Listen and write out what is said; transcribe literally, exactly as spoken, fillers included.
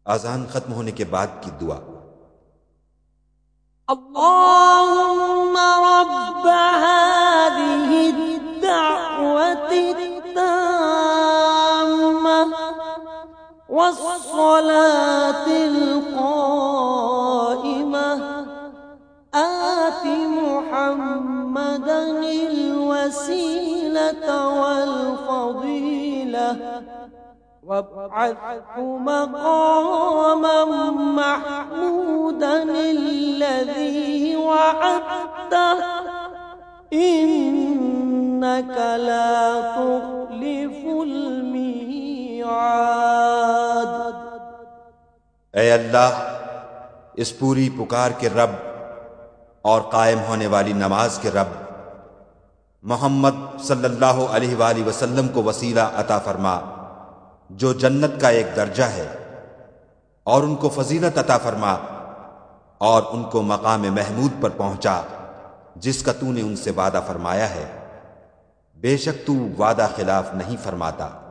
اذان ختم ہونے کے بعد کی دعا۔ اللهم رب هذه الدعوة التامة والصلاة القائمة آت محمدا الوسيلة والفضيلة وابعثه مقاما محمودا الذي وعدته إنك لا تخلف الميعاد۔ اے اللہ، اس پوری پکار کے رب اور قائم ہونے والی نماز کے رب، محمد صلی اللہ علیہ وآلہ وسلم کو وسیلہ عطا فرما جو جنت کا ایک درجہ ہے، اور ان کو فضیلت عطا فرما اور ان کو مقام محمود پر پہنچا جس کا تو نے ان سے وعدہ فرمایا ہے، بے شک تو وعدہ خلاف نہیں فرماتا۔